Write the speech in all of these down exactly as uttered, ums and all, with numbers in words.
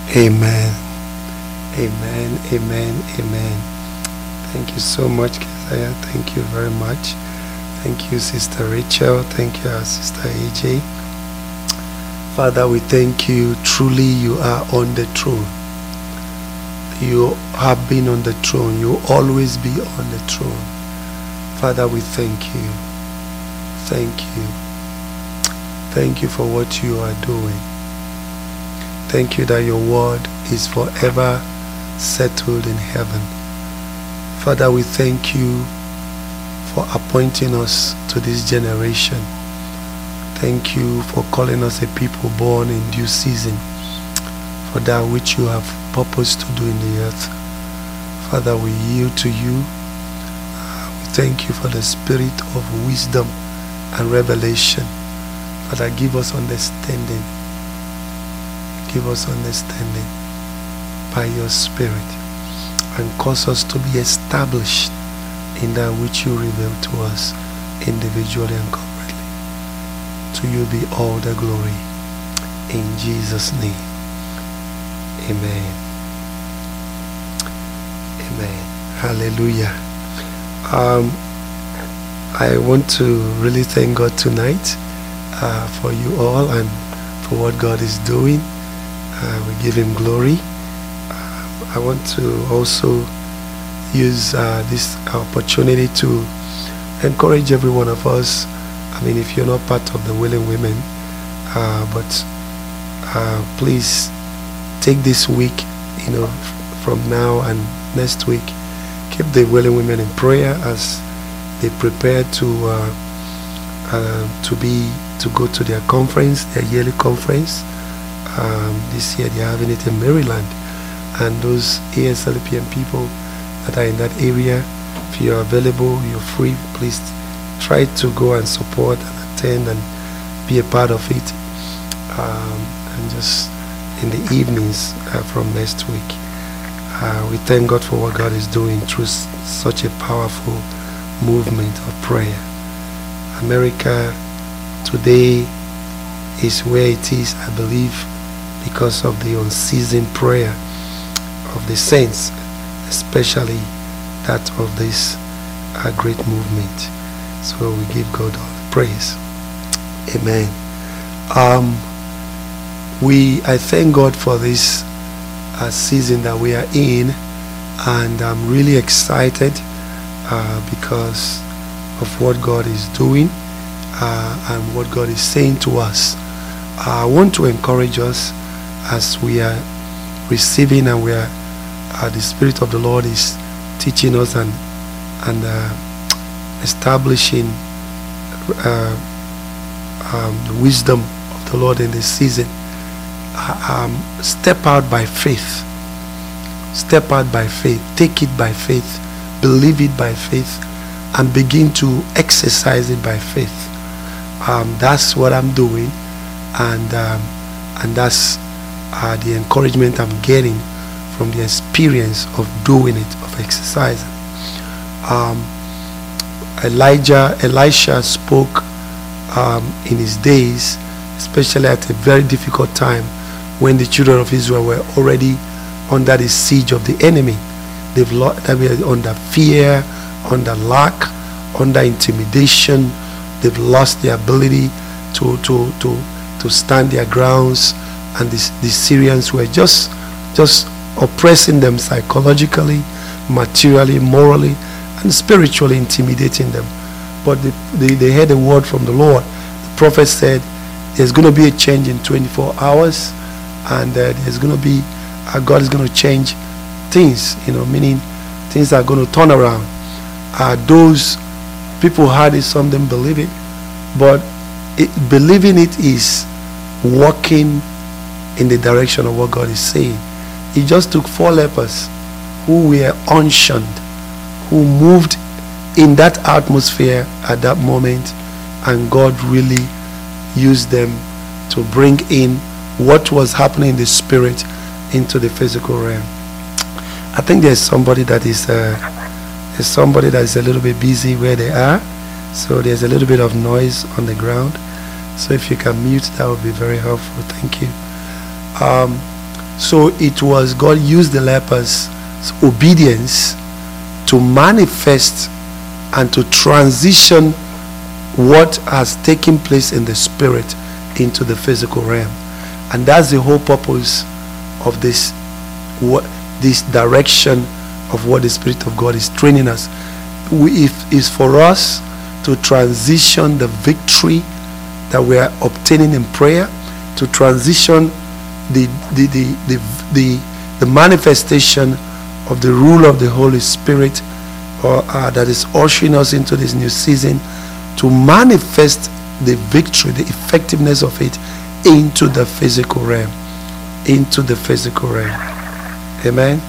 Amen. Amen. Amen. Amen. Thank you so much, Keziah. Thank you very much. Thank you, Sister Rachel. Thank you, our Sister A J. Father, we thank you. Truly, you are on the throne. You have been on the throne. You will always be on the throne. Father, we thank you. Thank you. Thank you for what you are doing. Thank you that your word is forever settled in heaven. Father, we thank you for appointing us to this generation. Thank you for calling us a people born in due season for that which you have purposed to do in the earth. Father, we yield to you. Uh, we thank you for the spirit of wisdom and revelation. Father, give us understanding. Give us understanding by your spirit, and cause us to be established in that which you reveal to us individually and corporately. To you be all the glory. In Jesus' name. Amen. Amen. Hallelujah. Um, I want to really thank God tonight uh, for you all and for what God is doing. Uh, we give him glory. Uh, I want to also use uh, this opportunity to encourage every one of us. I mean, if you're not part of the Willing Women, uh, but uh, please take this week, you know, from now and next week, keep the Willing Women in prayer as they prepare to uh, uh, to be to go to their conference, their yearly conference. Um, this year they're having it in Maryland, and those A S L P M people that are in that area, if you're available, you're free, please try to go and support and attend and be a part of it, um, and just in the evenings uh, from next week. Uh, we thank God for what God is doing through s such a powerful movement of prayer. America today is where it is, I believe, because of the unceasing prayer of the saints, especially that of this uh, great movement. So we give God all the praise. Amen. Um, we I thank God for this uh, season that we are in, and I'm really excited uh, because of what God is doing uh, and what God is saying to us. I want to encourage us as we are receiving, and we are uh, the Spirit of the Lord is teaching us and and uh, establishing uh, um, the wisdom of the Lord in this season. Uh, um, step out by faith. Step out by faith. Take it by faith. Believe it by faith, and begin to exercise it by faith. Um, that's what I'm doing, and um, and that's uh, the encouragement I'm getting from the experience of doing it, of exercising. Um, Elijah, Elisha spoke um, in his days, especially at a very difficult time when the children of Israel were already under the siege of the enemy. They've lost, they were under fear, under lack, under intimidation. They've lost the ability to to to to stand their grounds, and this, the Syrians were just just oppressing them psychologically, materially, morally, and spiritually, intimidating them. But they, they, they heard a word from the Lord. The prophet said there's going to be a change in twenty-four hours, and uh, there's going to be uh, God is going to change things, you know, meaning things are going to turn around. Uh, those people heard it, some didn't believe it, but it, believing it is walking in the direction of what God is saying. He just took four lepers who were unshunned, who moved in that atmosphere at that moment, and God really used them to bring in what was happening in the spirit into the physical realm. I think there's somebody that is uh, there's somebody that is a little bit busy where they are, so there's a little bit of noise on the ground. So if you can mute, that would be very helpful. Thank you. Um, So it was God used the lepers' obedience to manifest and to transition what has taken place in the spirit into the physical realm. And that's the whole purpose of this, what this direction of what the Spirit of God is training us. We, if is for us to transition the victory that we are obtaining in prayer, to transition the the the the, the, the manifestation of the rule of the Holy Spirit, or uh, that is ushering us into this new season, to manifest the victory, the effectiveness of it into the physical realm, into the physical realm. Amen.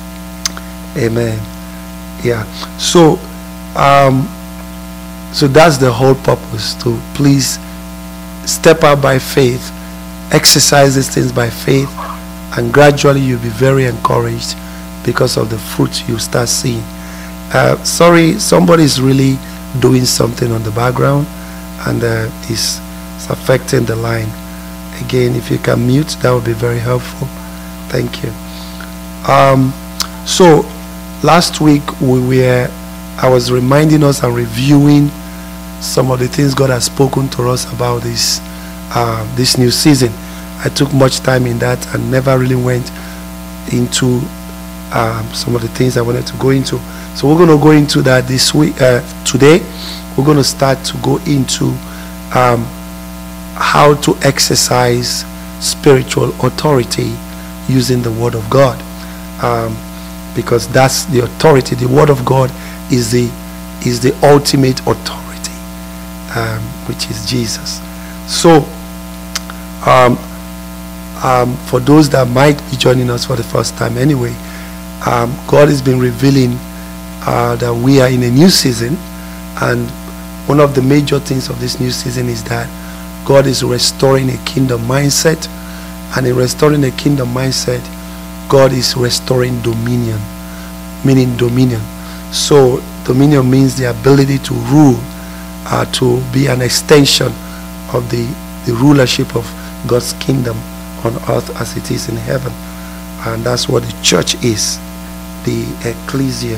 Amen. Yeah. So, um, so that's the whole purpose, to please step out by faith, exercise these things by faith, and gradually you'll be very encouraged because of the fruit you start seeing. Uh, sorry, somebody's really doing something on the background, and uh, it's, it's affecting the line. Again, if you can mute, that would be very helpful. Thank you. Um, so last week we were, I was reminding us and reviewing some of the things God has spoken to us about this uh, this new season. I took much time in that and never really went into um, some of the things I wanted to go into. So we're going to go into that this week. Uh, today, we're going to start to go into um, how to exercise spiritual authority using the Word of God, um, because that's the authority. The Word of God is the is the ultimate authority, um, which is Jesus. So, um, um, for those that might be joining us for the first time, anyway, um, God has been revealing uh, that we are in a new season, and one of the major things of this new season is that God is restoring a kingdom mindset, and in restoring a kingdom mindset, God is restoring dominion, meaning dominion. So dominion means the ability to rule, uh, to be an extension of the, the rulership of God's kingdom on earth as it is in heaven. And that's what the church is, the ecclesia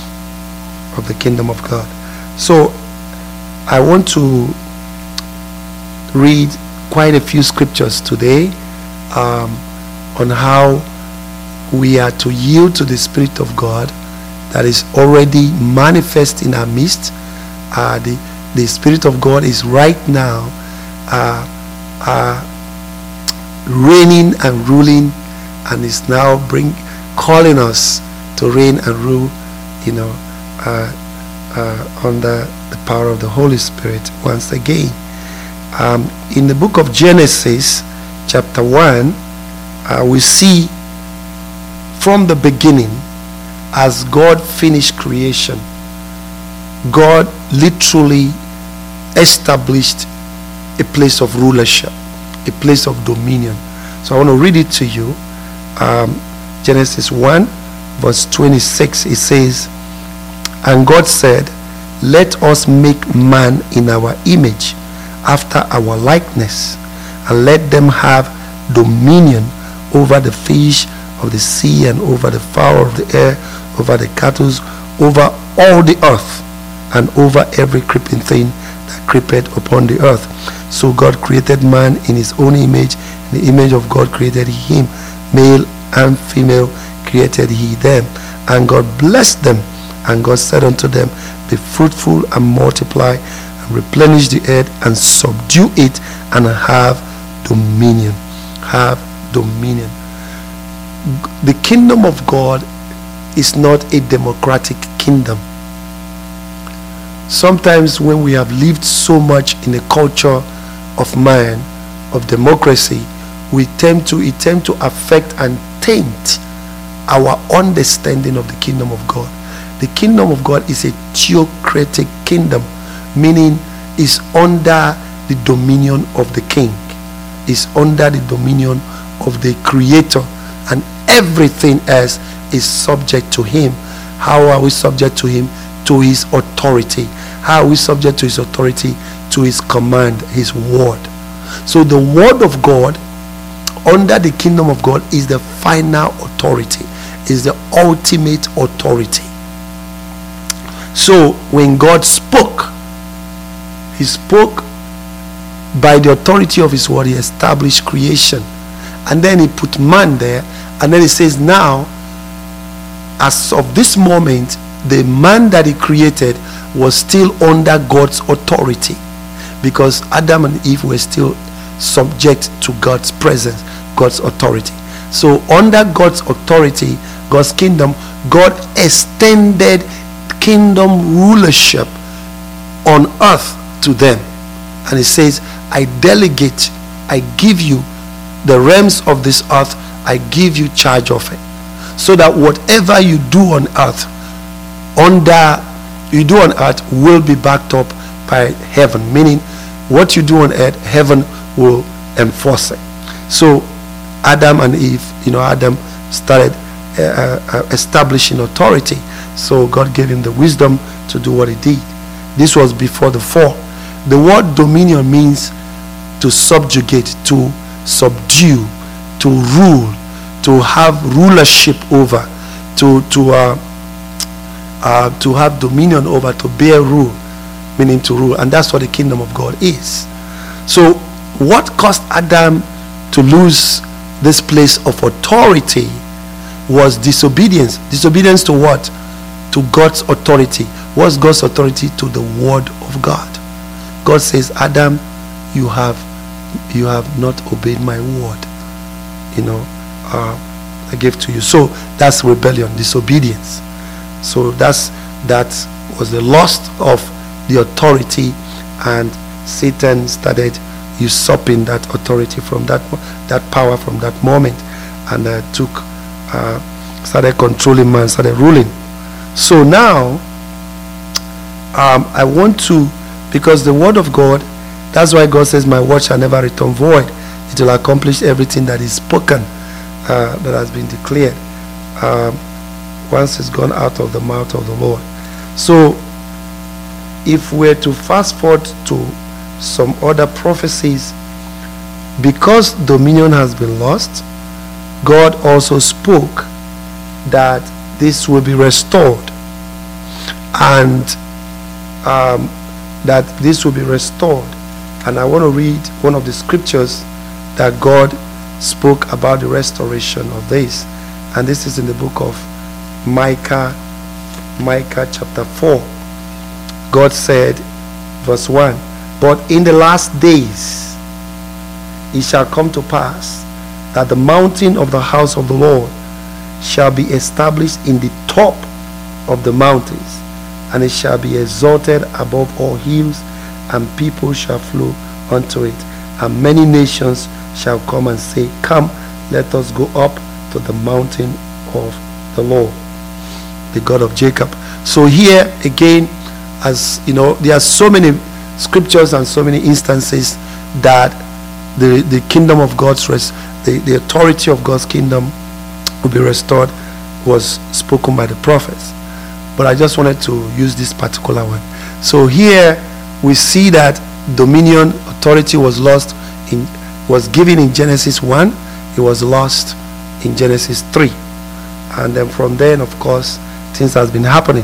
of the kingdom of God. So I want to read quite a few scriptures today um, on how we are to yield to the Spirit of God that is already manifest in our midst. Uh, the, the Spirit of God is right now uh, uh, reigning and ruling, and is now bring calling us to reign and rule, you know, uh, uh, under the power of the Holy Spirit once again. Um, in the book of Genesis, chapter one, uh, we see from the beginning, as God finished creation, God literally established a place of rulership, a place of dominion. So I want to read it to you. Um, Genesis one, verse twenty-six, it says, "And God said, let us make man in our image, after our likeness, and let them have dominion over the fish of the sea, and over the fowl of the air, over the cattle, over all the earth, and over every creeping thing that creepeth upon the earth." So God created man in his own image. In the image of God created he him, male and female created he them. And God blessed them, and God said unto them, be fruitful and multiply, and replenish the earth, and subdue it, and have dominion. Have dominion. The kingdom of God is not a democratic kingdom. Sometimes when we have lived so much in a culture of man, of democracy, we tend to it tend to affect and taint our understanding of the kingdom of God. The kingdom of God is a theocratic kingdom, meaning is under the dominion of the king, is under the dominion of the creator, and everything else is subject to him. How are we subject to him? To his authority. How are we subject to his authority? To his command, his word. So the word of God under the kingdom of God is the final authority, is the ultimate authority. So when God spoke, he spoke by the authority of his word. He established creation, and then he put man there, and then he says, now as of this moment, the man that he created was still under God's authority, because Adam and Eve were still subject to God's presence, God's authority. So under God's authority, God's kingdom, God extended kingdom rulership on earth to them. And he says, I delegate, I give you the realms of this earth, I give you charge of it, so that whatever you do on earth, under you do on earth will be backed up by heaven. Meaning, what you do on earth, heaven will enforce it. So Adam and Eve, you know, Adam started uh, uh, establishing authority. So God gave him the wisdom to do what he did. This was before the fall. The word dominion means to subjugate, to subdue, to rule, to have rulership over, to to uh, uh, to have dominion over, to bear rule, meaning to rule. And that's what the kingdom of God is. So what caused Adam to lose this place of authority was disobedience. Disobedience to what? To God's authority. What's God's authority? To the word of God. God says, Adam, you have you have not obeyed my word. You know, uh, I gave to you. So that's rebellion, disobedience. So that's that was the loss of the authority, and Satan started usurping that authority from that that power from that moment, and uh, took uh, started controlling man, started ruling. So now um, I want to, because the word of God, that's why God says, my word shall never return void. It will accomplish everything that is spoken, uh, that has been declared, um, once it's gone out of the mouth of the Lord. So if we're to fast forward to some other prophecies, because dominion has been lost, God also spoke that this will be restored, and um, that this will be restored. And I want to read one of the scriptures that God spoke about the restoration of this, and this is in the book of Micah, Micah chapter four. God said, verse one, but in the last days it shall come to pass that the mountain of the house of the Lord shall be established in the top of the mountains, and it shall be exalted above all hills, and people shall flow unto it, and many nations shall come and say, come, let us go up to the mountain of the Lord, the God of Jacob. So here again, as you know, there are so many scriptures and so many instances that the the kingdom of God's rest, the, the authority of God's kingdom will be restored, was spoken by the prophets. But I just wanted to use this particular one. So here we see that dominion, authority was lost in was given in Genesis one, it was lost in Genesis three, and then from then, of course, things has been happening.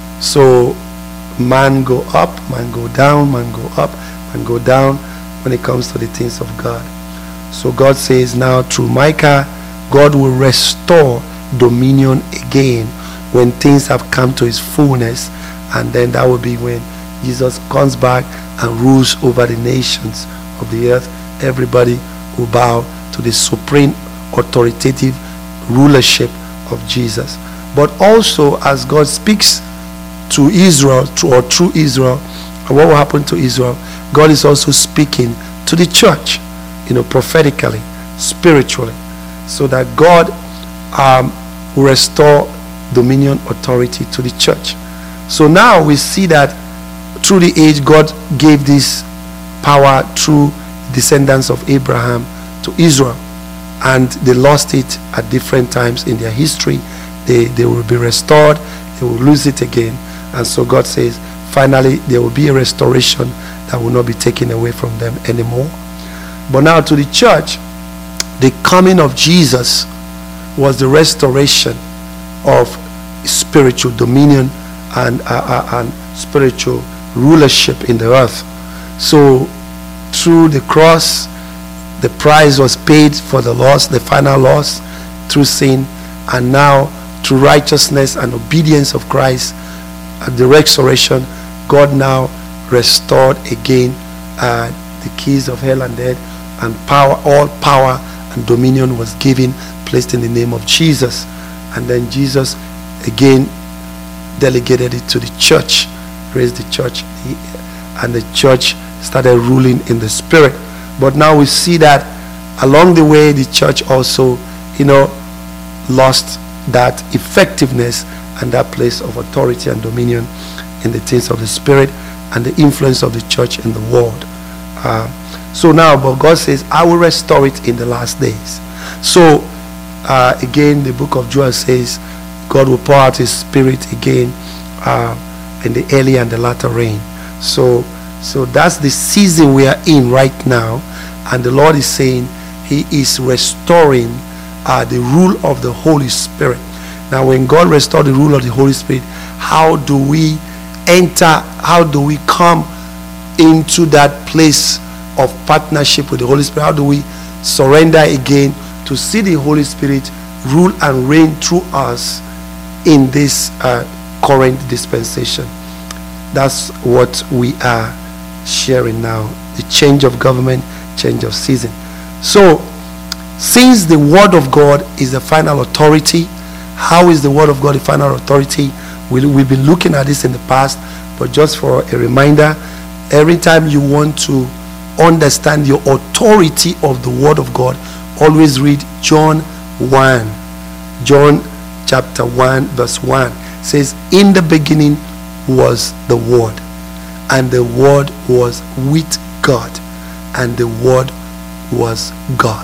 So man go up, man go down, man go up, man go down when it comes to the things of God. So God says now through Micah, God will restore dominion again when things have come to his fullness, and then that will be when Jesus comes back and rules over the nations of the earth. Everybody will bow to the supreme authoritative rulership of Jesus. But also, as God speaks to Israel, to, or through Israel, and what will happen to Israel, God is also speaking to the church, you know, prophetically, spiritually, so that God um, will restore dominion, authority to the church. So now we see that through the age, God gave this power through descendants of Abraham to Israel, and they lost it at different times in their history. They, they will be restored, they will lose it again. And so God says, finally, there will be a restoration that will not be taken away from them anymore. But now to the church, the coming of Jesus was the restoration of spiritual dominion and, uh, uh, and spiritual rulership in the earth. So through the cross, the price was paid for the loss, the final loss through sin, and now through righteousness and obedience of Christ, at the restoration, God now restored again uh, the keys of hell and death, and power, all power and dominion was given, placed in the name of Jesus. And then Jesus again delegated it to the church, raised the church, and the church started ruling in the spirit. But now we see that along the way, the church also, you know, lost that effectiveness and that place of authority and dominion in the things of the spirit and the influence of the church in the world. Uh, so now, but God says, I will restore it in the last days. So uh, again, the book of Joel says, God will pour out his spirit again uh, in the early and the latter rain. So, so that's the season we are in right now, and the Lord is saying he is restoring uh, the rule of the Holy Spirit. Now, when God restored the rule of the Holy Spirit, how do we enter? How do we come into that place of partnership with the Holy Spirit? How do we surrender again to see the Holy Spirit rule and reign through us in this uh, current dispensation? That's what we are sharing now. The change of government, change of season. So, since the word of God is the final authority, how is the word of God the final authority? We, we've been looking at this in the past, but just for a reminder, every time you want to understand your authority of the word of God, always read John one. John chapter one verse one says, in the beginning was the word, and the word was with God, and the word was God.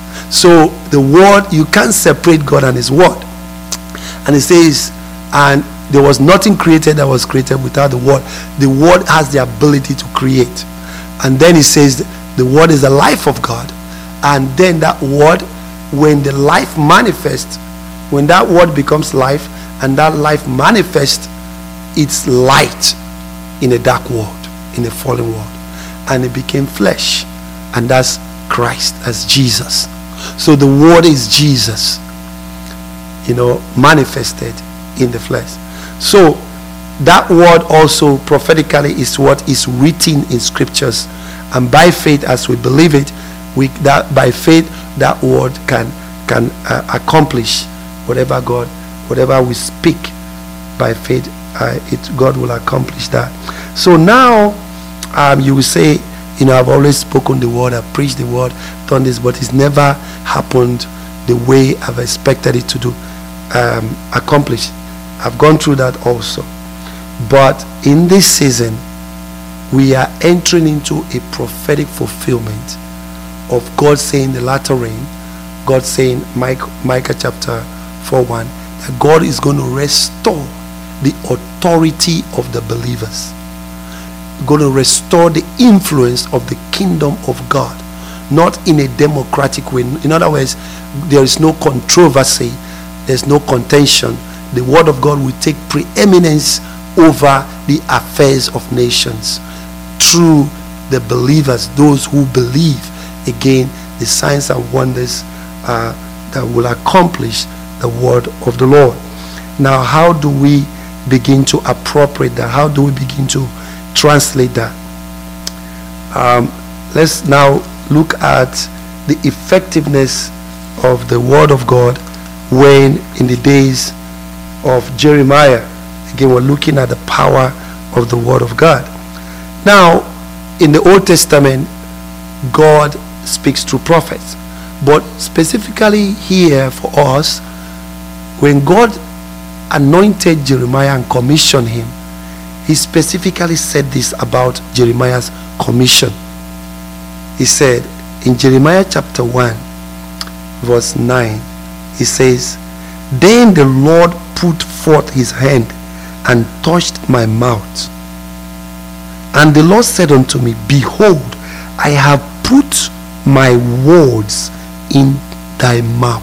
So the word, you can't separate God and his word. And it says, and there was nothing created that was created without the word. The word has the ability to create. And then it says the word is the life of God. And then that word, when the life manifests, when that word becomes life and that life manifests, it's light in a dark world, in a fallen world. And it became flesh. And that's Christ, that's Jesus. So the word is Jesus, you know, manifested in the flesh. So that word also prophetically is what is written in scriptures, and by faith, as we believe it, we that by faith that word can can uh, accomplish whatever God, whatever we speak by faith, uh, it God will accomplish that. So now um, you will say, you know, I've always spoken the word, I've preached the word, done this, but it's never happened the way I've expected it to do, um, accomplish. I've gone through that also. But in this season, we are entering into a prophetic fulfillment of God saying the latter rain, God saying, Micah, Micah chapter four one, that God is going to restore the authority of the believers. Going to restore the influence of the kingdom of God, not in a democratic way. In other words, there is no controversy, there's no contention. The word of God will take preeminence over the affairs of nations through the believers, those who believe. Again, the signs and wonders uh, that will accomplish the word of the Lord. Now, how do we begin to appropriate that? How do we begin to translate that? Um, let's now look at the effectiveness of the word of God when in the days of Jeremiah. Again, we're looking at the power of the word of God. Now, in the Old Testament, God speaks through prophets, but specifically here for us, when God anointed Jeremiah and commissioned him, he specifically said this about Jeremiah's commission. He said in Jeremiah chapter one verse nine, he says, then the Lord put forth his hand and touched my mouth, and the Lord said unto me, behold, I have put my words in thy mouth.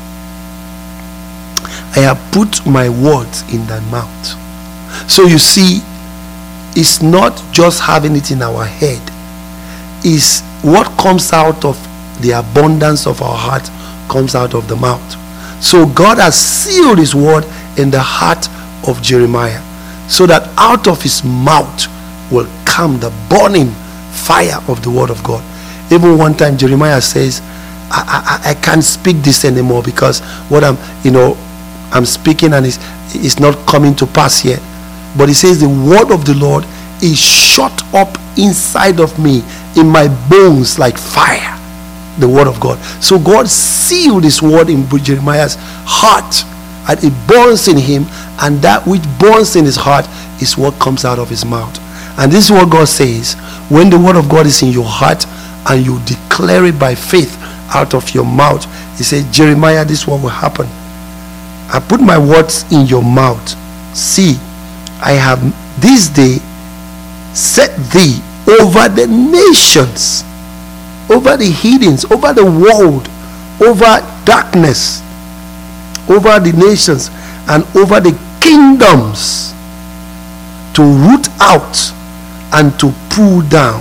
I have put my words in thy mouth. So you see, it's not just having it in our head. It's what comes out of the abundance of our heart comes out of the mouth. So God has sealed his word in the heart of Jeremiah, so that out of his mouth will come the burning fire of the word of God. Even one time Jeremiah says, I, I, I can't speak this anymore because what I'm, you know, I'm speaking and it's, it's not coming to pass yet. But he says the word of the Lord is shut up inside of me, in my bones like fire. The word of God. So God sealed his word in Jeremiah's heart, and it burns in him, and that which burns in his heart is what comes out of his mouth. And this is what God says: when the word of God is in your heart and you declare it by faith out of your mouth, he says, Jeremiah, this is what will happen. I put my words in your mouth. See, I have this day set thee over the nations, over the heathens, over the world, over darkness, over the nations, and over the kingdoms, to root out and to pull down,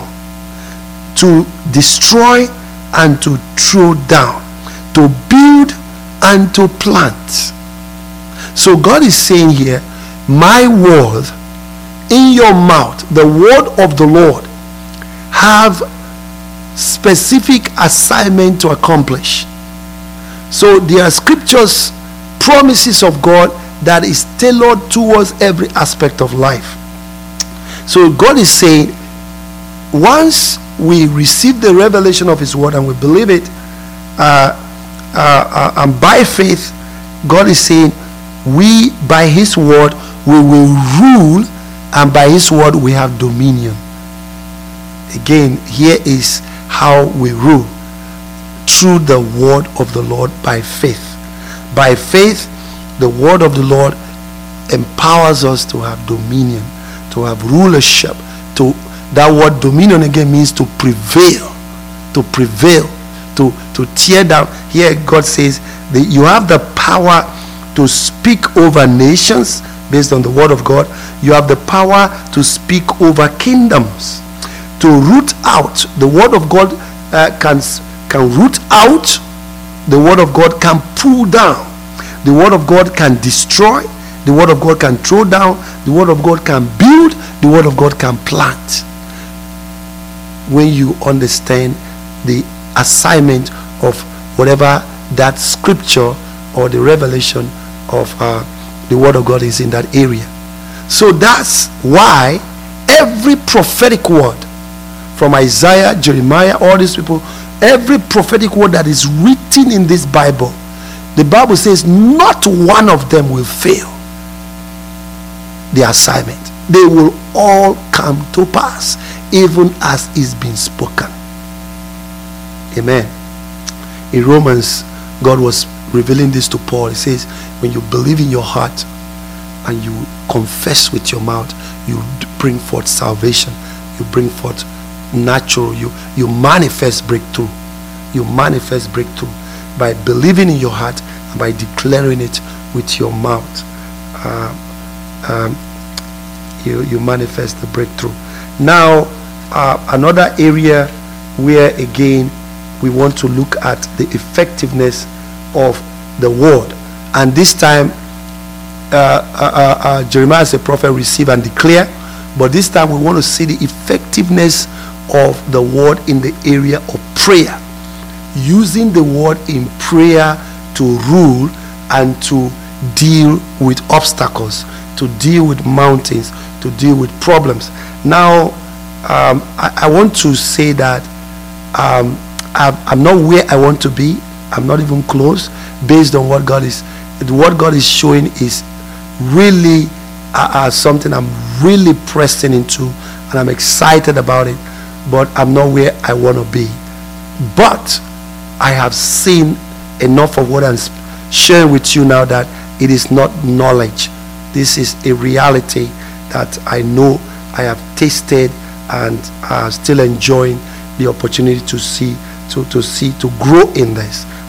to destroy and to throw down, to build and to plant. So God is saying here, my word in your mouth, the word of the Lord, have specific assignment to accomplish. So there are scriptures, promises of God that is tailored towards every aspect of life. So God is saying, once we receive the revelation of his word and we believe it, uh, uh, uh, and by faith, God is saying, we by his word we will rule, and by his word we have dominion. Again, here is how we rule: through the word of the Lord, by faith. By faith, the word of the Lord empowers us to have dominion, to have rulership. To that word dominion again means to prevail, to prevail, to to tear down. Here God says that you have the power to speak over nations based on the word of God. You have the power to speak over kingdoms, to root out. The word of God uh, can can root out. The word of God can pull down. The word of God can destroy. The word of God can throw down. The word of God can build. The word of God can plant. When you understand the assignment of whatever that scripture or the revelation of uh, the word of God is in that area. So that's why every prophetic word from Isaiah, Jeremiah, all these people, every prophetic word that is written in this Bible, the Bible says not one of them will fail the assignment. They will all come to pass, even as is been spoken. Amen. In Romans, God was revealing this to Paul. He says, when you believe in your heart and you confess with your mouth, you bring forth salvation. You bring forth natural, you you manifest breakthrough. You manifest breakthrough by believing in your heart and by declaring it with your mouth. Uh, um, you you manifest the breakthrough. Now, uh, another area where again we want to look at the effectiveness of the word, and this time uh, uh, uh, uh, Jeremiah as a prophet receive and declare, but this time we want to see the effectiveness of the word in the area of prayer, using the word in prayer to rule and to deal with obstacles, to deal with mountains, to deal with problems. Now um, I, I want to say that um, I'm, I'm not where I want to be. I'm not even close, based on what God is what God is showing is really uh, uh, something I'm really pressing into, and I'm excited about it, but I'm not where I want to be. But I have seen enough of what I'm sharing with you now that it is not knowledge. This is a reality that I know, I have tasted, and uh, still enjoying the opportunity to see, to, to see, to grow in this.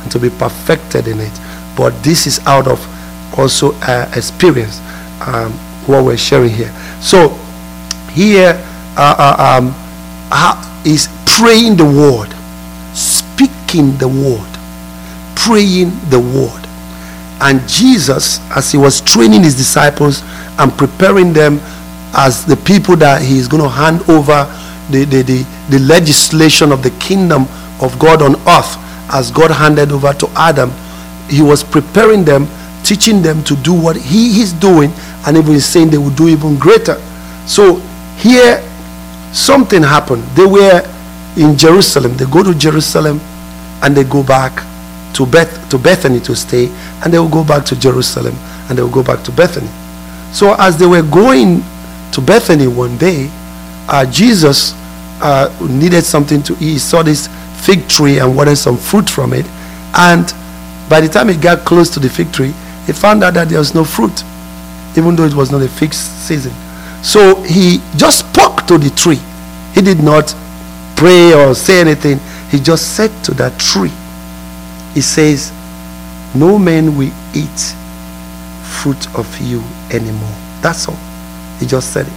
and to be perfected in it. But this is out of also uh, experience, um, what we're sharing here. So here uh, uh, um, uh, is praying the word, speaking the word, praying the word. And Jesus, as he was training his disciples and preparing them as the people that he is going to hand over the, the, the, the legislation of the kingdom of God on earth, as God handed over to Adam, he was preparing them, teaching them to do what he is doing, and even saying they would do even greater. So here something happened. They were in Jerusalem. They go to Jerusalem and they go back to Beth to Bethany to stay, and they will go back to Jerusalem and they will go back to Bethany. So as they were going to Bethany one day, uh, Jesus uh, needed something to eat. He saw this fig tree and wanted some fruit from it, and by the time he got close to the fig tree, he found out that there was no fruit, even though it was not a fig season. So he just spoke to the tree. He did not pray or say anything. He just said to that tree, he says, no man will eat fruit of you anymore. That's all. He just said it.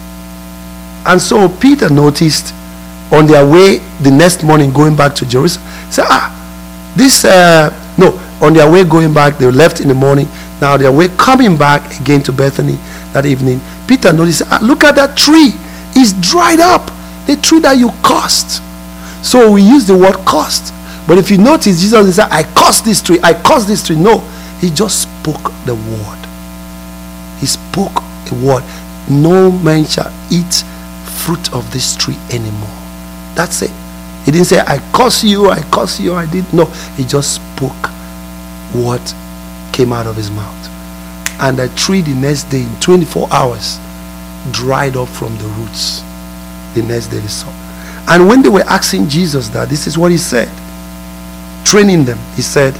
And so Peter noticed on their way the next morning going back to Jerusalem, said, ah, this, uh, no, on their way going back, they left in the morning. Now their way coming back again to Bethany that evening, Peter noticed, ah, look at that tree. It's dried up. The tree that you cursed. So we use the word cursed. But if you notice, Jesus said, I cursed this tree. I cursed this tree. No, he just spoke the word. He spoke a word. No man shall eat fruit of this tree anymore. That's it. He didn't say, I curse you, I curse you, I did. No, he just spoke what came out of his mouth. And the tree the next day, in twenty-four hours, dried up from the roots. The next day they saw. And when they were asking Jesus that, this is what he said. Training them, he said,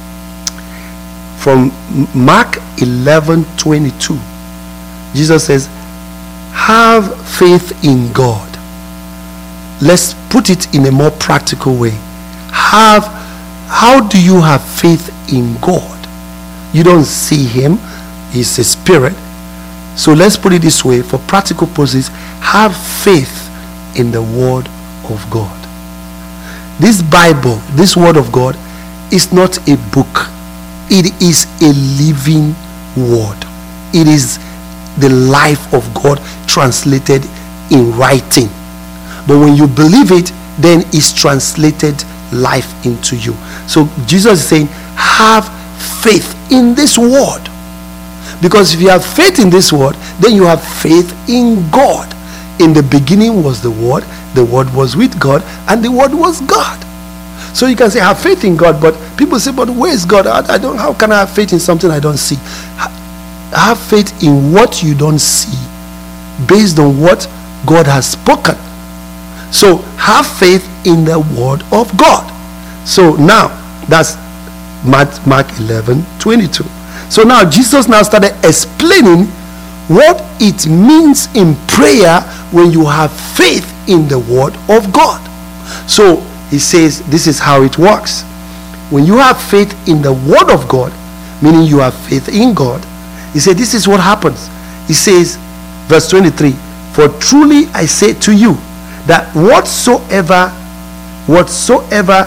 from Mark eleven twenty-two, Jesus says, have faith in God. Let's put it in a more practical way. Have, how do you have faith in God? You don't see him. He's a spirit. So let's put it this way, for practical purposes, have faith in the word of God. This Bible, this word of God, is not a book. It is a living word. It is the life of God translated in writing. But when you believe it, then it's translated life into you. So Jesus is saying, have faith in this word. Because if you have faith in this word, then you have faith in God. In the beginning was the word, the word was with God, and the word was God. So you can say, have faith in God, but people say, but where is God? I, I don't, how can I have faith in something I don't see? Have faith in what you don't see, based on what God has spoken. So have faith in the word of God. So now, that's Mark eleven twenty-two. So now Jesus now started explaining what it means in prayer when you have faith in the word of God. So he says this is how it works. When you have faith in the word of God, meaning you have faith in God, he said this is what happens. He says, verse twenty-three, for truly I say to you that whatsoever whatsoever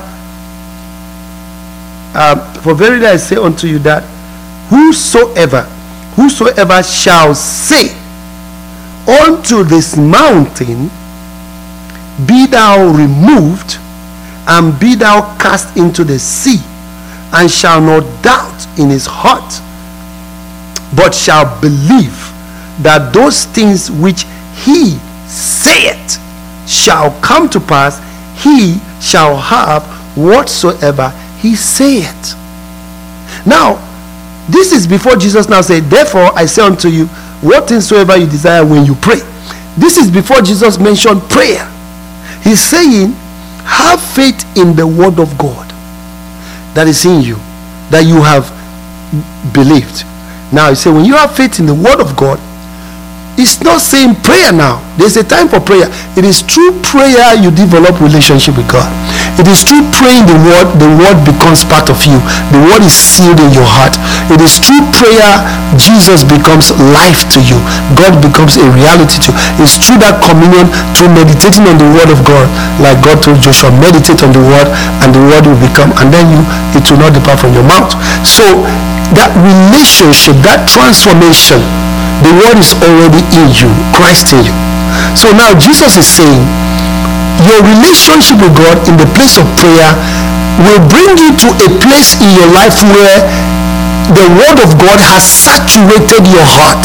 um, for verily I say unto you that whosoever whosoever shall say unto this mountain, be thou removed and be thou cast into the sea, and shall not doubt in his heart, but shall believe that those things which he saith shall come to pass, he shall have whatsoever he saith. Now, this is before Jesus now said, therefore I say unto you, what things soever you desire when you pray. This is before Jesus mentioned prayer. He's saying, have faith in the word of God that is in you, that you have believed. Now he said, when you have faith in the word of God, it's not saying prayer now. There's a time for prayer. It is through prayer you develop relationship with God. It is through praying the word, the word becomes part of you. The word is sealed in your heart. It is through prayer Jesus becomes life to you. God becomes a reality to you. It's through that communion, through meditating on the word of God, like God told Joshua, meditate on the word and the word will become, and then you, it will not depart from your mouth. So that relationship, that transformation, the word is already in you, Christ in you. So now Jesus is saying, your relationship with God in the place of prayer will bring you to a place in your life where the word of God has saturated your heart.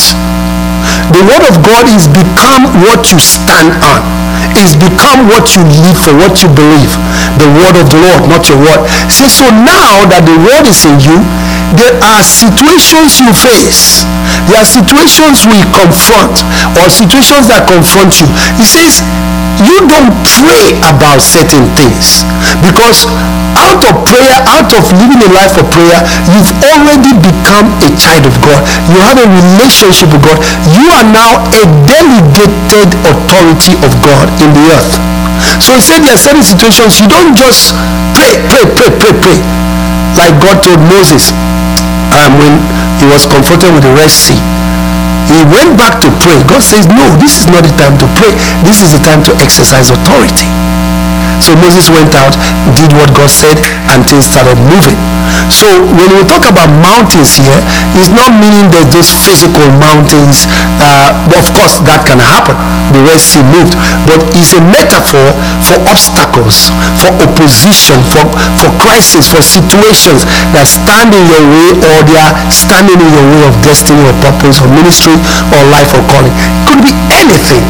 The word of God is become what you stand on. It's become what you live for, what you believe. The word of the Lord, not your word. See, so now that the word is in you, there are situations you face. There are situations we confront, or situations that confront you. He says, you don't pray about certain things, because out of prayer, out of living a life of prayer, you've already become a child of God. You have a relationship with God. You are now a delegated authority of God in the earth. So he said there are certain situations you don't just pray, pray, pray, pray, pray, like God told Moses um, when he was confronted with the Red Sea. He went back to pray. God says, no, this is not the time to pray. This is the time to exercise authority. So Moses went out, did what God said, and things started moving. So when we talk about mountains here, it's not meaning that those physical mountains, uh, of course that can happen. The Red Sea moved, but it's a metaphor for obstacles, for opposition, for, for crisis, for situations that stand in your way, or they are standing in your way of destiny or purpose or ministry or life or calling. It could be anything.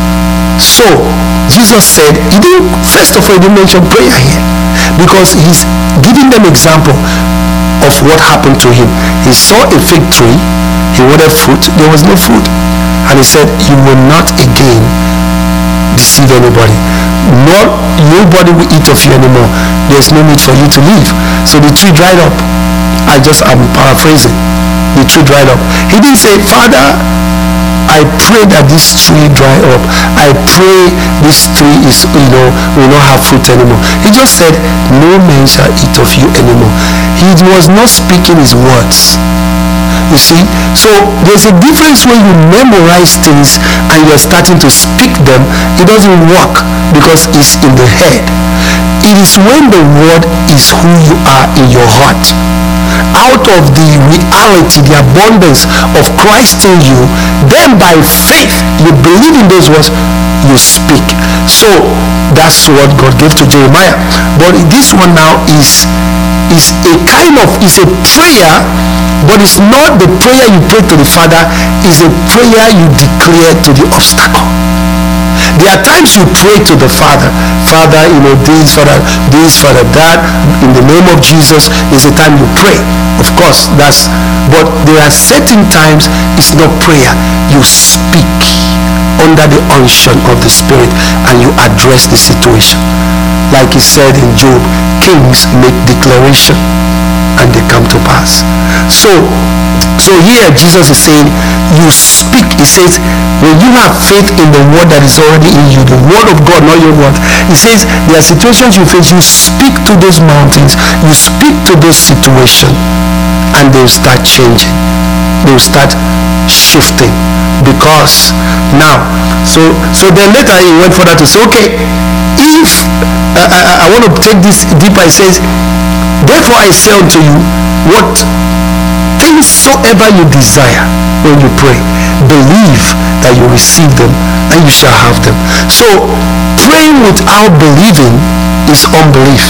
So Jesus said, he didn't, first of all, he didn't mention prayer here, because he's giving them example of what happened to him. He saw a fig tree, he wanted fruit, there was no fruit, and he said, you will not again deceive anybody, nor nobody will eat of you anymore. There's no need for you to leave. So the tree dried up. I just am paraphrasing. The tree dried up. He didn't say, Father, I pray that this tree dry up. I pray this tree is, you know, will not have fruit anymore. He just said, no man shall eat of you anymore. He was not speaking his words. You see, so there's a difference when you memorize things and you're starting to speak them. It doesn't work because it's in the head. It is when the word is who you are in your heart. Out of the reality, the abundance of Christ in you, then by faith you believe in those words, you speak. So that's what God gave to Jeremiah. But this one now is is a kind of is a prayer, but it's not the prayer you pray to the Father, it's a prayer you declare to the obstacle. There are times you pray to the Father, Father, you know, this, Father, this, Father, that, in the name of Jesus. Is a time you pray. Of course, that's, but there are certain times it's not prayer. You speak under the unction of the Spirit and you address the situation. Like he said in Job, kings make declaration and they come to pass. So, so here Jesus is saying, you speak. He says, when you have faith in the word that is already in you, the word of God, not your word. He says, there are situations you face, you speak to those mountains, you speak to those situations, and they'll start changing. They'll start shifting. Because now, so so then later he went further to say, okay, if uh, I, I want to take this deeper, he says, therefore I say unto you, what things soever you desire when you pray, believe that you receive them and you shall have them. So praying without believing is unbelief,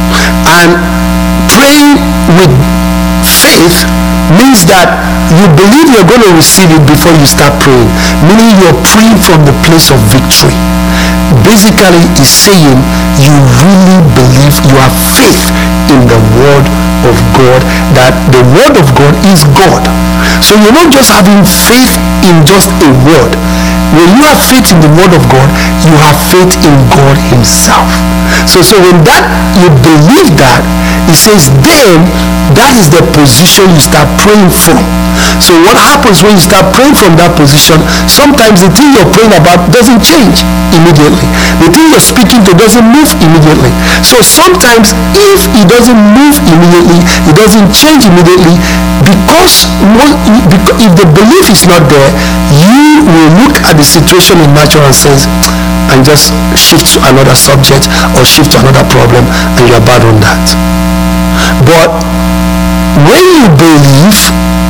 and praying with faith means that you believe you're going to receive it before you start praying, meaning you're praying from the place of victory. Basically, it's saying you really believe, you have faith in the word of God, that the word of God is God. So you're not just having faith in just a word. When you have faith in the word of God, you have faith in God himself. So, so when that you believe that, it says then that is the position you start praying from. So what happens when you start praying from that position, sometimes the thing you're praying about doesn't change immediately. The thing you're speaking to doesn't move immediately. So sometimes if it doesn't move immediately, it doesn't change immediately, because, because if the belief is not there, you will look at the situation in natural sense and just shift to another subject or shift to another problem, and you're bad on that. But when you believe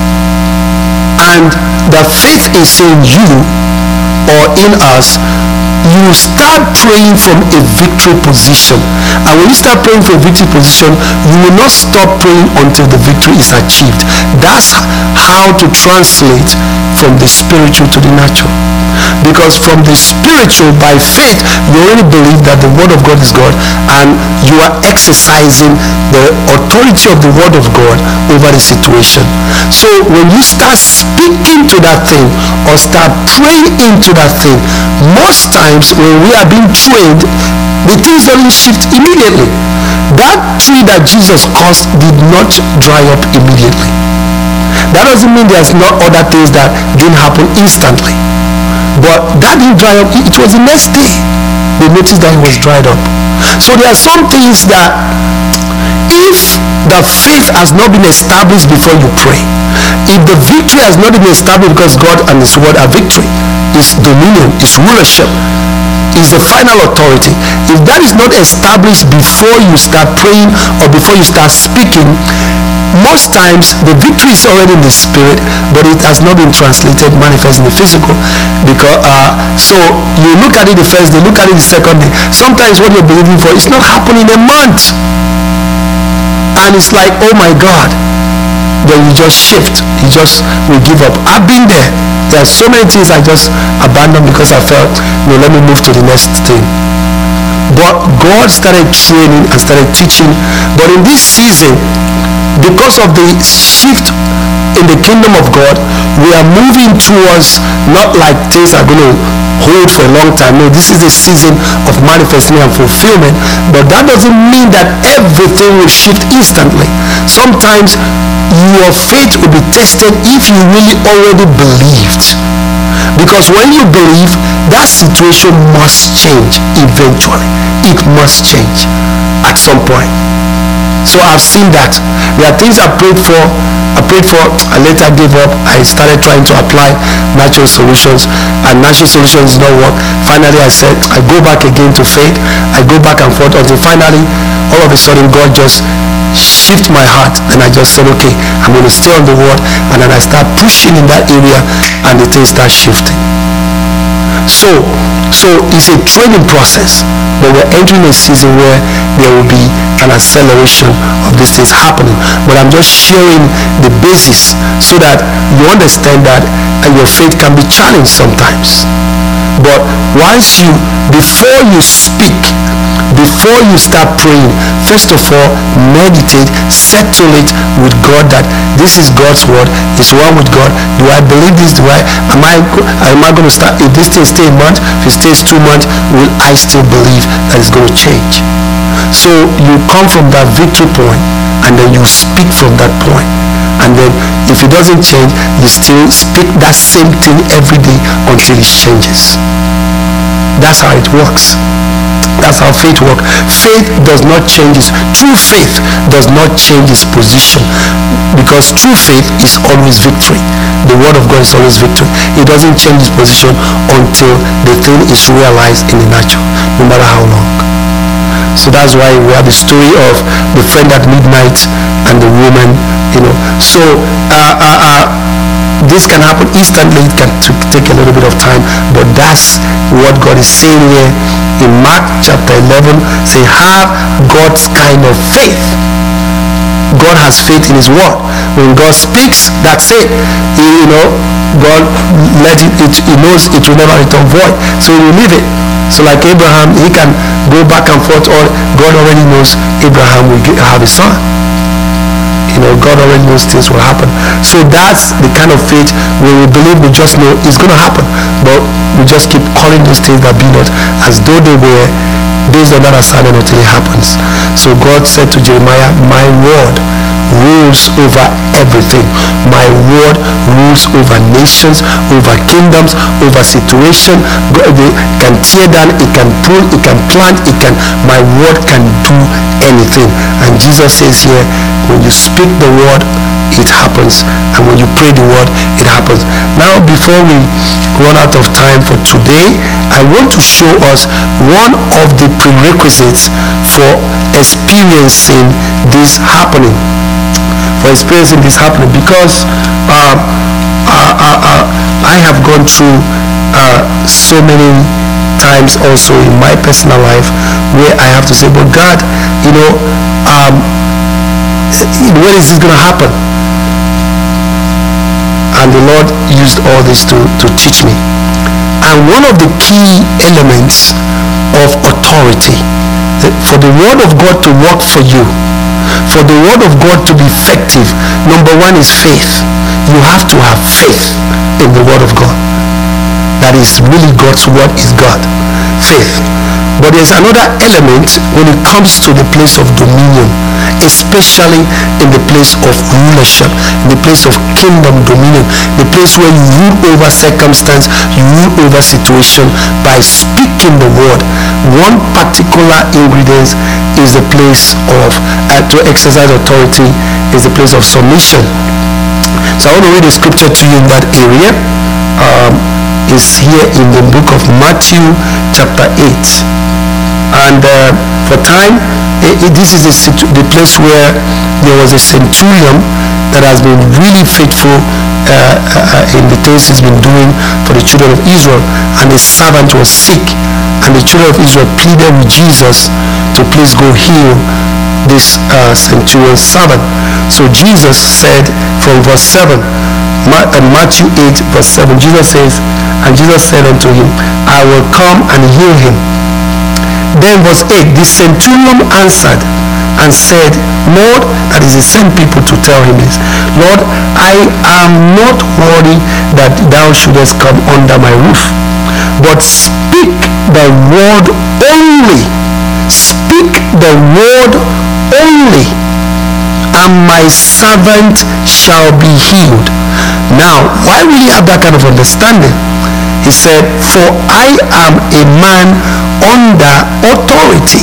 and the faith is in you or in us, you start praying from a victory position. And when you start praying from a victory position, you will not stop praying until the victory is achieved. That's how to translate from the spiritual to the natural. Because from the spiritual, by faith, you already believe that the word of God is God, and you are exercising the authority of the word of God over the situation. So when you start speaking to that thing or start praying into that thing, most times when we are being trained, the things only shift immediately. That tree that Jesus caused did not dry up immediately. That doesn't mean there's not other things that didn't happen instantly. But that didn't dry up. It was the next day they noticed that it was dried up. So there are some things that if the faith has not been established before you pray, if the victory has not been established, because God and his word are victory, is dominion, is rulership, is the final authority. If that is not established before you start praying or before you start speaking, most times the victory is already in the spirit, but it has not been translated, manifest in the physical. Because uh, so you look at it the first day, look at it the second day. Sometimes what you're believing for is not happening in a month, and it's like, oh my God. Then you just shift. You just will give up. I've been there. There are so many things I just abandoned because I felt, no, let me move to the next thing. But God started training and started teaching. But in this season, because of the shift in the kingdom of God, we are moving towards not like things are going to hold for a long time. No, this is the season of manifesting and fulfillment. But that doesn't mean that everything will shift instantly. Sometimes your faith will be tested if you really already believed. Because when you believe, that situation must change eventually. It must change at some point. So I've seen that. There are things I prayed for, I prayed for, I later gave up. I started trying to apply natural solutions, and natural solutions did not work. Finally I said, I go back again to faith. I go back and forth until finally, all of a sudden, God just shift my heart, and I just said, okay, I'm going to stay on the word, and then I start pushing in that area, and the things start shifting. So, so it's a training process, but we're entering a season where there will be an acceleration of these things happening. But I'm just sharing the basis so that you understand that, and your faith can be challenged sometimes. But once you, before you speak, before you start praying, first of all, meditate, settle it with God that this is God's word, it's one with God. Do I believe this? Do I, am I, am I going to start, if this thing stays a month, if it stays two months, will I still believe that it's going to change? So you come from that victory point, and then you speak from that point. And then if it doesn't change, you still speak that same thing every day until it changes. That's how it works. That's how faith works. Faith does not change its, true faith does not change its position, because true faith is always victory. The word of God is always victory. It doesn't change its position until the thing is realized in the natural, no matter how long. So that's why we have the story of the friend at midnight and the woman, you know. So uh, uh, uh, this can happen instantly. It can t- take a little bit of time, but that's what God is saying here in Mark chapter eleven. Say, have God's kind of faith. God has faith in his word. When God speaks, that's it. He, you know, God let it, it, he knows it will never return void, so he will leave it. So like Abraham, he can go back and forth, or God already knows Abraham will get, have a son. You know, God already knows things will happen. So that's the kind of faith where we believe, we just know it's going to happen, but we just keep calling those things that be not as though they were, based on that assignment until it happens. So God said to Jeremiah, my word rules over everything. My word rules over nations, over kingdoms, over situation. God can tear down, it can pull, it can plant, it can, my word can do anything. And Jesus says here, when you speak the word, it happens. And when you pray the word, it happens. Now, before we run out of time for today, I want to show us one of the prerequisites for experiencing this happening. For experiencing this happening, because uh, uh, uh, uh, I have gone through uh, so many times also in my personal life where I have to say, but God, you know, um, when is this going to happen? And the Lord used all this to, to teach me. And one of the key elements of authority, for the word of God to work for you, for the word of God to be effective, number one is faith. You have to have faith in the word of God. That is really God's word is God. Faith. But there's another element when it comes to the place of dominion, especially in the place of rulership, in the place of kingdom dominion, the place where you rule over circumstance, you rule over situation by speaking the word. One particular ingredient is the place of, uh, to exercise authority, is the place of submission. So I want to read a scripture to you in that area. Um, is here in the book of Matthew chapter eight. And uh, for time, it, it, this is a situ- the place where there was a centurion that has been really faithful uh, uh, in the things he's been doing for the children of Israel, and his servant was sick, and the children of Israel pleaded with Jesus to please go heal this uh, centurion's servant. So Jesus said from verse seven, Ma- uh, Matthew eight verse seven, Jesus says, and Jesus said unto him, I will come and heal him. Then verse eight, the centurion answered and said, Lord, that is, he sent people to tell him this, Lord, I am not worthy that thou shouldest come under my roof, but speak the word only, speak the word only, and my servant shall be healed. Now, why will he have that kind of understanding? He said, for I am a man under authority,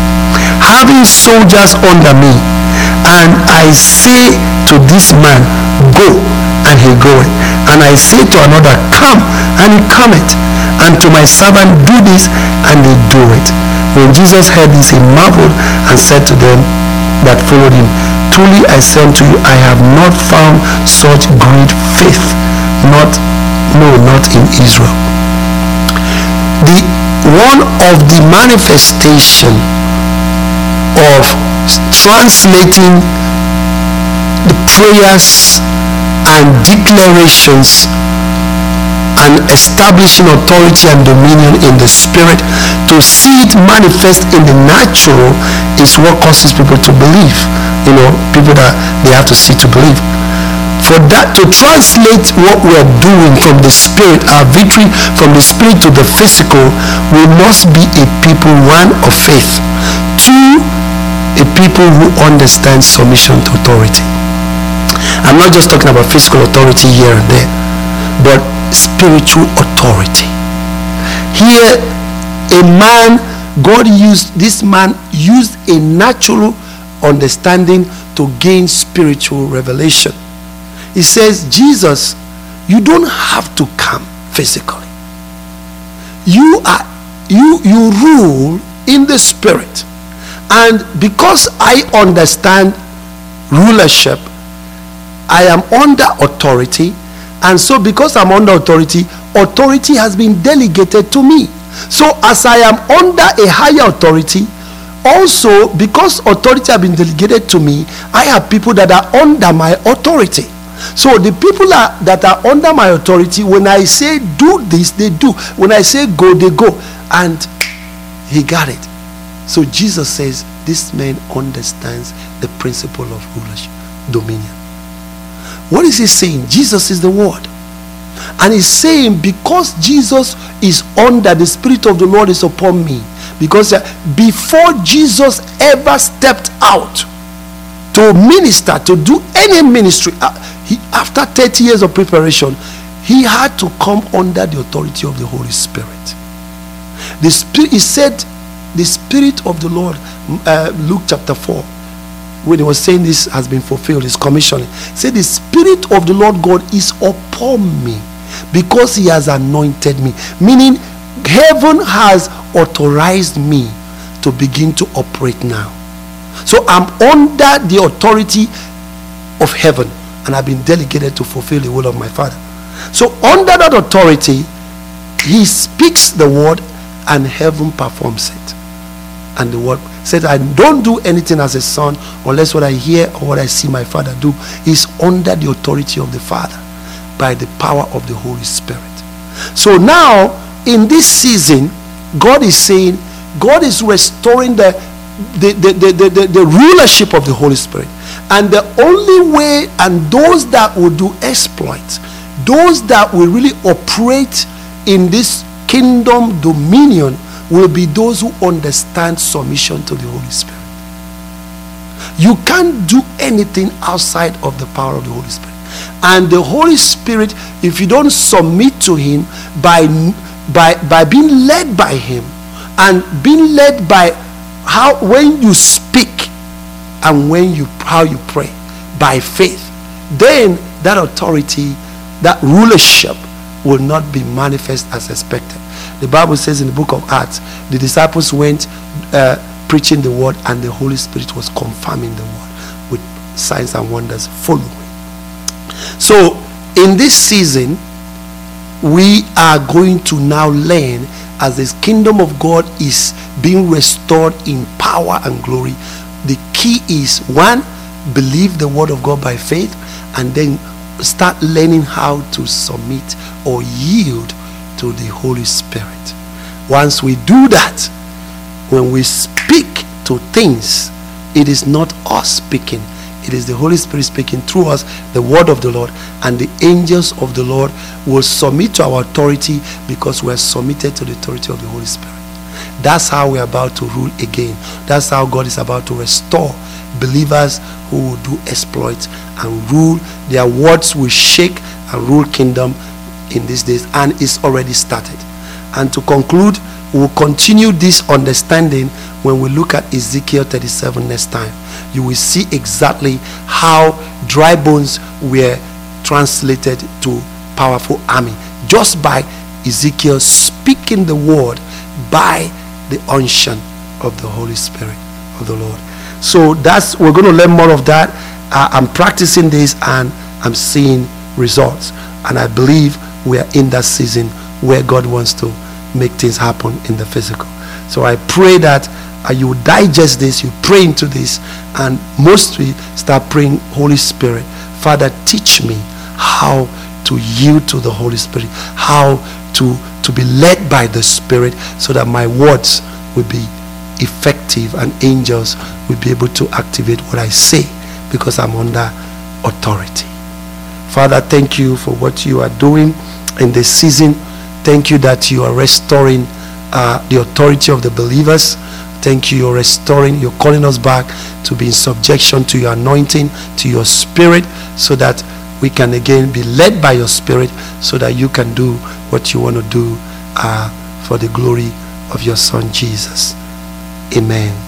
having soldiers under me, and I say to this man, go, and he goeth, and I say to another, come, and he cometh, and to my servant, do this, and they do it. When Jesus heard this, he marveled and said to them that followed him, truly I say unto you, I have not found such great faith, not no, not in Israel. The one of the manifestation of translating the prayers and declarations and establishing authority and dominion in the spirit to see it manifest in the natural is what causes people to believe. You know, people that they have to see to believe. For that to translate what we are doing from the spirit, our victory from the spirit to the physical, we must be a people, one, of faith, two, a people who understand submission to authority. I'm not just talking about physical authority here and there, but spiritual authority. Here, a man, God used, this man used a natural understanding to gain spiritual revelation. He says, Jesus, you don't have to come physically. You are you you rule in the spirit. And because I understand rulership, I am under authority. And so because I'm under authority, authority has been delegated to me. So as I am under a higher authority, also because authority has been delegated to me, I have people that are under my authority. So the people are, that are under my authority, when I say do this, they do. When I say go, they go. And he got it. So Jesus says, this man understands the principle of rulership, dominion. What is he saying? Jesus is the word. And he's saying, because Jesus is under, the Spirit of the Lord is upon me. Because before Jesus ever stepped out to minister, to do any ministry, uh, he, after thirty years of preparation, he had to come under the authority of the Holy Spirit. The Spirit, he said, the Spirit of the Lord, uh, Luke chapter four, when he was saying this has been fulfilled, his commissioning, said, the Spirit of the Lord God is upon me because he has anointed me. Meaning, heaven has authorized me to begin to operate now. So I'm under the authority of heaven, and I've been delegated to fulfill the will of my Father. So under that authority, he speaks the word and heaven performs it. And the word said, I don't do anything as a son unless what I hear or what I see my Father do is under the authority of the Father by the power of the Holy Spirit. So now in this season, God is saying, God is restoring the the, the, the, the, the, the rulership of the Holy Spirit. And the only way, and those that will do exploits, those that will really operate in this kingdom dominion, will be those who understand submission to the Holy Spirit. You can't do anything outside of the power of the Holy Spirit. And the Holy Spirit, if you don't submit to him by by by being led by him, and being led by how when you speak and when you how you pray by faith, then that authority, that rulership will not be manifest as expected. The Bible says in the book of Acts, the disciples went uh, preaching the word, and the Holy Spirit was confirming the word with signs and wonders following. So in this season, we are going to now learn, as this kingdom of God is being restored in power and glory. The key is, one, believe the word of God by faith, and then start learning how to submit or yield to the Holy Spirit. Once we do that, when we speak to things, it is not us speaking, it is the Holy Spirit speaking through us, the word of the Lord, and the angels of the Lord will submit to our authority because we are submitted to the authority of the Holy Spirit. That's how we're about to rule again. That's how God is about to restore believers who will do exploits and rule. Their words will shake and rule kingdom in these days, and it's already started. And to conclude, we'll continue this understanding when we look at Ezekiel thirty-seven next time. You will see exactly how dry bones were translated to powerful army just by Ezekiel speaking the word by the unction of the Holy Spirit of the Lord. So that's, we're going to learn more of that. uh, I'm practicing this and I'm seeing results, and I believe we are in that season where God wants to make things happen in the physical. So I pray that uh, you digest this, you pray into this, and mostly start praying, Holy Spirit, Father, teach me how to yield to the Holy Spirit, how to to be led by the Spirit, so that my words will be effective and angels will be able to activate what I say because I'm under authority. Father, thank you for what you are doing in this season. Thank you that you are restoring uh, the authority of the believers. Thank you, you're restoring, you're calling us back to be in subjection to your anointing, to your Spirit, so that we can again be led by your Spirit, so that you can do what you want to do uh, for the glory of your Son Jesus. Amen.